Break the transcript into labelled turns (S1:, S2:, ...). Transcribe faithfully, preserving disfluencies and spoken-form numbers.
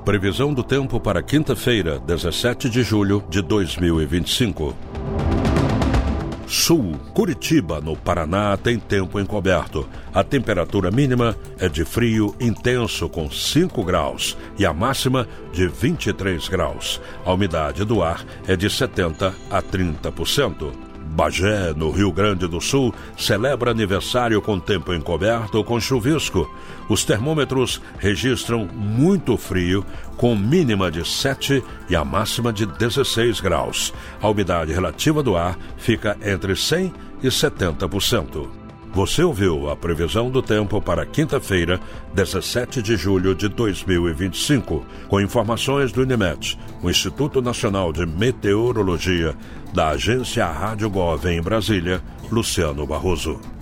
S1: Previsão do tempo para quinta-feira, dezessete de julho de dois mil e vinte e cinco. Sul, Curitiba, no Paraná, tem tempo encoberto. A temperatura mínima é de frio intenso com cinco graus e a máxima de vinte e três graus. A umidade do ar é de setenta a trinta por cento. Bagé, no Rio Grande do Sul, celebra aniversário com tempo encoberto com chuvisco. Os termômetros registram muito frio, com mínima de sete e a máxima de dezesseis graus. A umidade relativa do ar fica entre cem e setenta por cento. Você ouviu a previsão do tempo para quinta-feira, dezessete de julho de dois mil e vinte e cinco, com informações do INEMET, o Instituto Nacional de Meteorologia, da agência Rádio Gov em Brasília, Luciano Barroso.